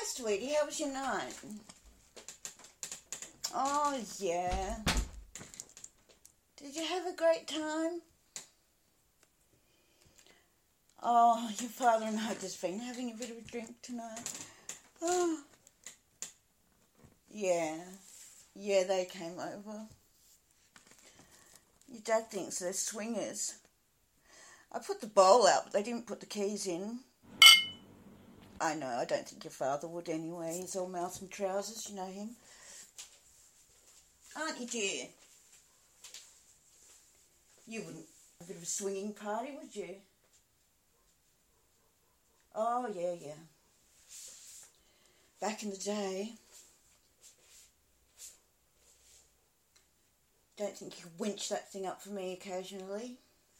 Hi, sweetie. How was your night? Oh, yeah. Did you have a great time? Oh, your father and I have just been having a bit of a drink tonight. Oh. Yeah. Yeah, they came over. Your dad thinks they're swingers. I put the bowl out, but they didn't put the keys in. I know, I don't think your father would anyway. He's all mouth and trousers, you know him. Aren't you, dear? You wouldn't have a bit of a swinging party, would you? Oh, yeah. Back in the day. Don't think you could winch that thing up for me occasionally.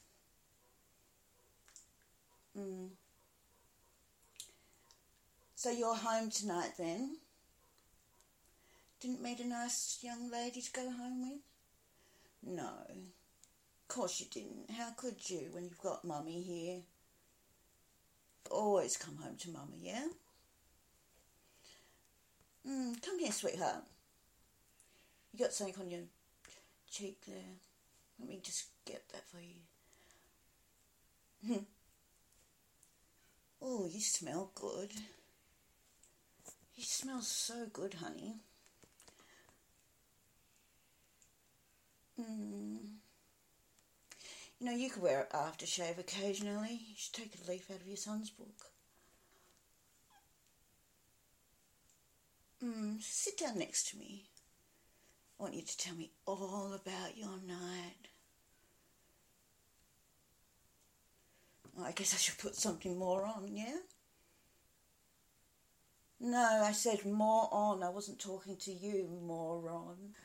So you're home tonight then? Didn't meet a nice young lady to go home with? No. Of course you didn't. How could you when you've got Mummy here? Always come home to Mummy, yeah? Come here, sweetheart. You got something on your cheek there. Let me just get that for you. Oh, you smell good. You smell so good, honey. You know, you could wear an aftershave occasionally. You should take a leaf out of your son's book. Sit down next to me. I want you to tell me all about your night. Well, I guess I should put something more on, yeah? No, I said more on. I wasn't talking to you, moron.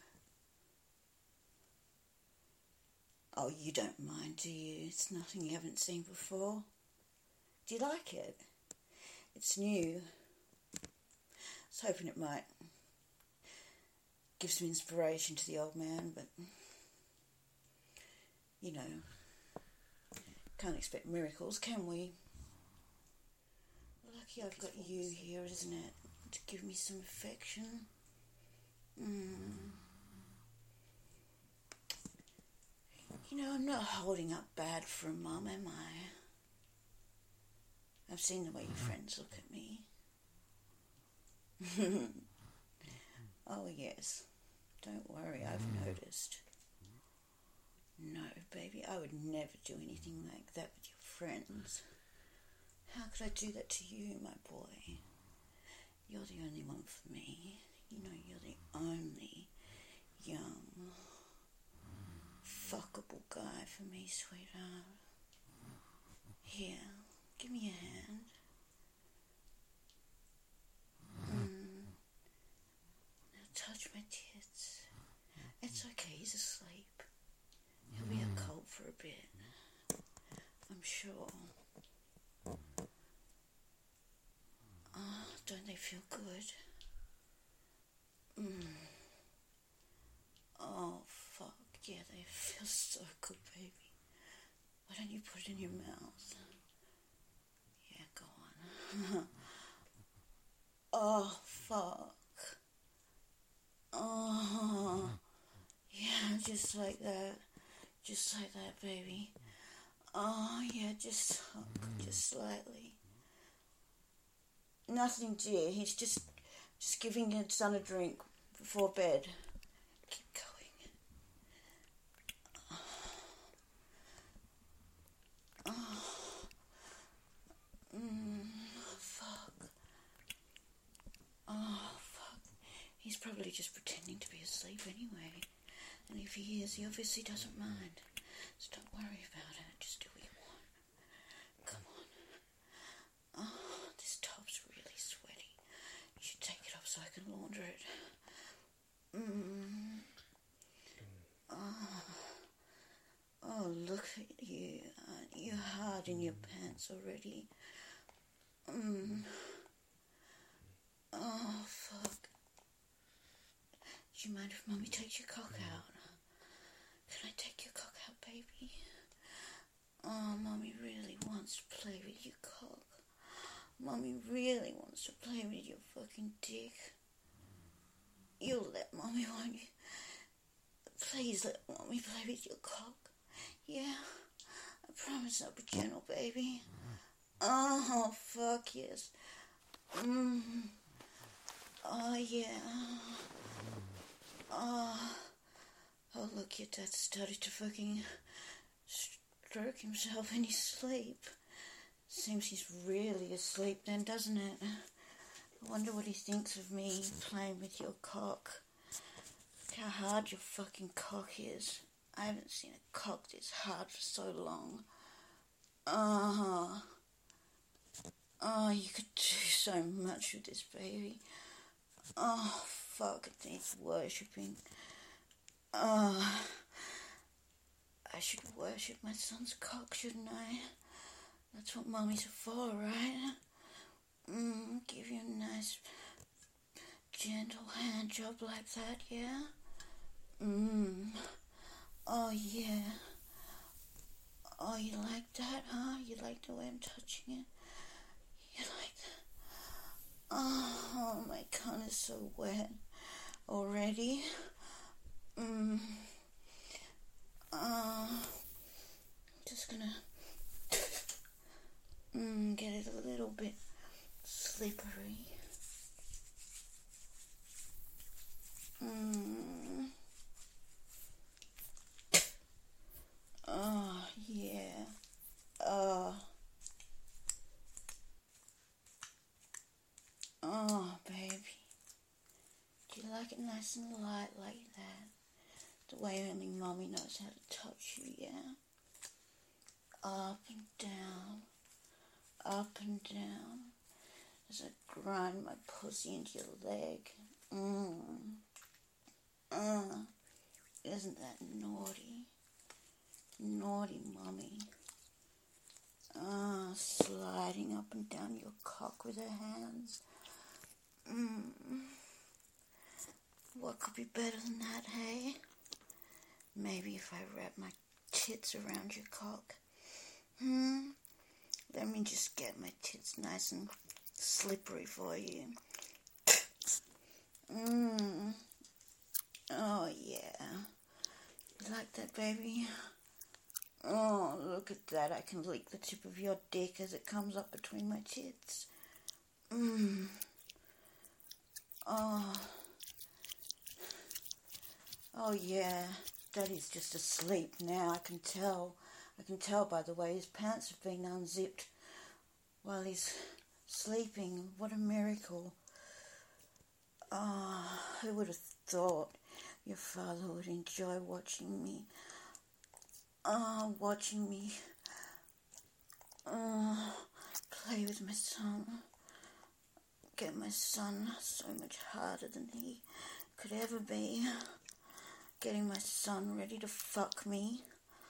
Oh, you don't mind, do you? It's nothing you haven't seen before. Do you like it? It's new. I was hoping it might give some inspiration to the old man, but, you know, can't expect miracles, can we? Lucky I've got you here, isn't it? To give me some affection. You know, I'm not holding up bad for a mum, am I? I've seen the way your friends look at me. Oh, yes. Don't worry, I've noticed. No, baby, I would never do anything like that with your friends. How could I do that to you, my boy? You're the only one for me. You know, you're the only young, fuckable guy for me, sweetheart. Here, give me a hand. Now touch my tits. It's okay, he's asleep. He'll be out cold for a bit. I'm sure. Don't they feel good? Oh, fuck. Yeah, they feel so good, baby. Why don't you put it in your mouth? Yeah, go on. Oh, fuck. Oh, yeah, just like that. Just like that, baby. Oh, yeah, just slightly. Nothing, dear. He's just giving his son a drink before bed. Keep going. Fuck. Oh, fuck. He's probably just pretending to be asleep anyway. And if he is, he obviously doesn't mind. So don't worry about it. Just do what you want. Come on. Oh, this top's really sweaty. You should take it off so I can launder it. Oh, look at you. Aren't you hard in your pants already? Oh, fuck. Do you mind if Mummy takes your cock out? Can I take your cock out, baby? Oh, Mummy really wants to play with your cock. Mommy really wants to play with your fucking dick. You'll let Mommy, won't you? Please let Mommy play with your cock. Yeah, I promise I'll be gentle, baby. Oh, fuck yes. Oh, yeah. Oh, look, your dad started to fucking stroke himself in his sleep. Seems he's really asleep then, doesn't it? I wonder what he thinks of me playing with your cock. Look how hard your fucking cock is. I haven't seen a cock this hard for so long. Oh, you could do so much with this baby. Oh, fuck, it needs worshipping. I should worship my son's cock, shouldn't I? That's what mummies are for, right? Give you a nice, gentle hand job like that, yeah? Oh, yeah. Oh, you like that, huh? You like the way I'm touching it? You like that? Oh, my cunt is so wet already. Just gonna get it a little bit slippery. Oh, yeah. Oh, baby. Do you like it nice and light like that? The way only Mommy knows how to touch you, yeah? Up and down. Up and down. As I grind my pussy into your leg. Isn't that naughty? Naughty Mommy. Sliding up and down your cock with her hands. What could be better than that, hey? Maybe if I wrap my tits around your cock. Let me just get my tits nice and slippery for you. Oh, yeah. You like that, baby? Oh, look at that. I can lick the tip of your dick as it comes up between my tits. Oh, yeah. Daddy's just asleep now. I can tell. I can tell by the way his pants have been unzipped while he's sleeping. What a miracle. Oh, who would have thought your father would enjoy watching me? Watching me play with my son. Get my son so much harder than he could ever be. Getting my son ready to fuck me.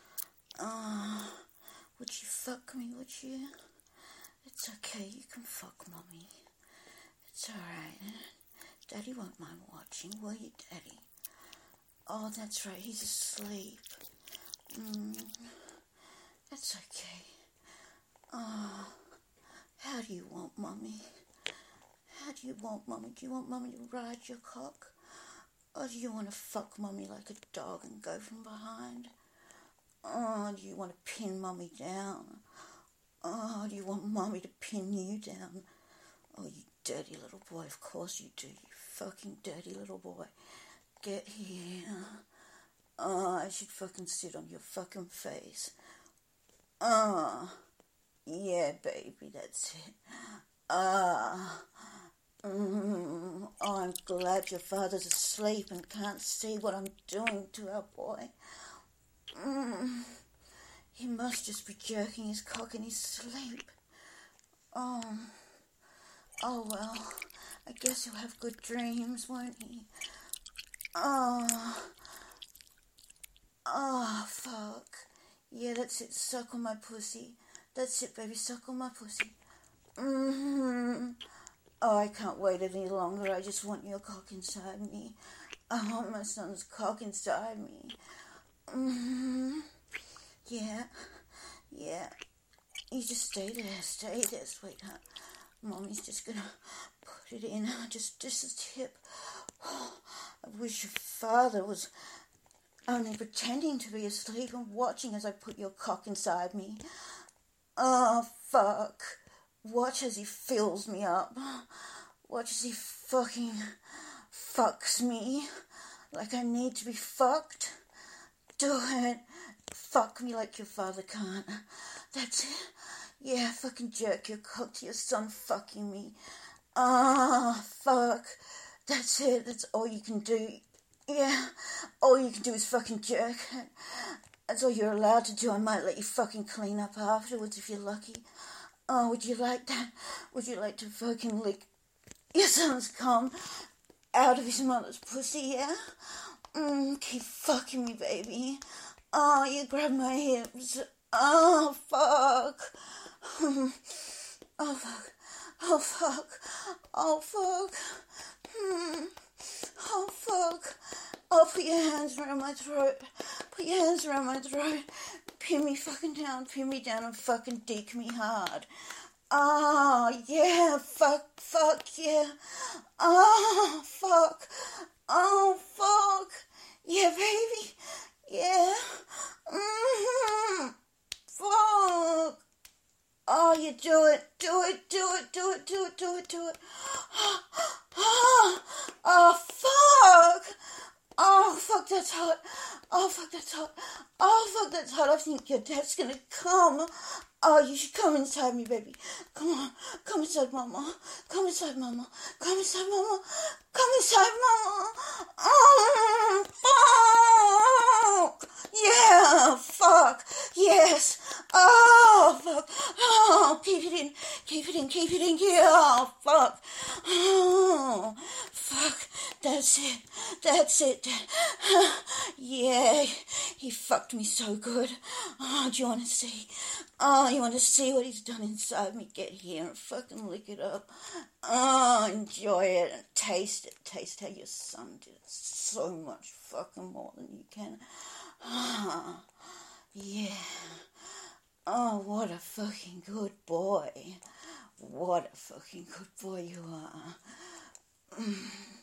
Would you fuck me, would you? It's okay, you can fuck Mommy. It's alright. Daddy won't mind watching, will you, Daddy? Oh, that's right, he's asleep. That's okay. How do you want Mommy? How do you want Mommy? Do you want Mommy to ride your cock? Or do you want to fuck Mommy like a dog and go from behind? Do you want to pin Mommy down? Do you want Mommy to pin you down? Oh, you dirty little boy, of course you do, you fucking dirty little boy. Get here. I should fucking sit on your fucking face. Yeah, baby, that's it. I'm glad your father's asleep and can't see what I'm doing to our boy. He must just be jerking his cock in his sleep. Oh, well, I guess he'll have good dreams, won't he? Fuck. Yeah, that's it, suck on my pussy. That's it, baby, suck on my pussy. Oh, I can't wait any longer. I just want your cock inside me. I want my son's cock inside me. Yeah. You just stay there, sweetheart. Mommy's just gonna put it in, just a tip. I wish your father was only pretending to be asleep and watching as I put your cock inside me. Oh, fuck. Watch as he fills me up. Watch as he fucking fucks me like I need to be fucked. Do it. Fuck me like your father can't. That's it. Yeah, fucking jerk your cock to your son fucking me. Ah, fuck. That's it. That's all you can do. Yeah, all you can do is fucking jerk. That's all you're allowed to do. I might let you fucking clean up afterwards if you're lucky. Oh, would you like that? Would you like to fucking lick your son's cum out of his mother's pussy, yeah? Keep fucking me, baby. Oh, you grab my hips. Oh, fuck. Oh, fuck. Oh, fuck. Oh, fuck. Oh, fuck. Oh, put your hands around my throat. Put your hands around my throat. Pin me fucking down. Pin me down and fucking dick me hard. Oh, yeah. Fuck, yeah. Oh, fuck. Oh, fuck. Yeah, baby. Yeah. Fuck. Oh, you do it. Do it. Oh, fuck. Oh, fuck, that's hot. Oh, fuck, that's hot. Oh, fuck, that's hot. I think your dad's gonna come. Oh, you should come inside me, baby. Come on. Come inside, mama. Come inside, mama. Come inside, mama. Come inside, mama. Oh, fuck. Yeah, fuck. Yes. Oh, fuck. Oh, keep it in. Oh, fuck. Oh, fuck. That's it. Yeah, he fucked me so good. Oh, do you want to see? Oh, you want to see what he's done inside me? Get here and fucking lick it up. Oh, enjoy it and taste it. Taste how your son did so much fucking more than you can. Ah, yeah. Oh, what a fucking good boy. What a fucking good boy you are.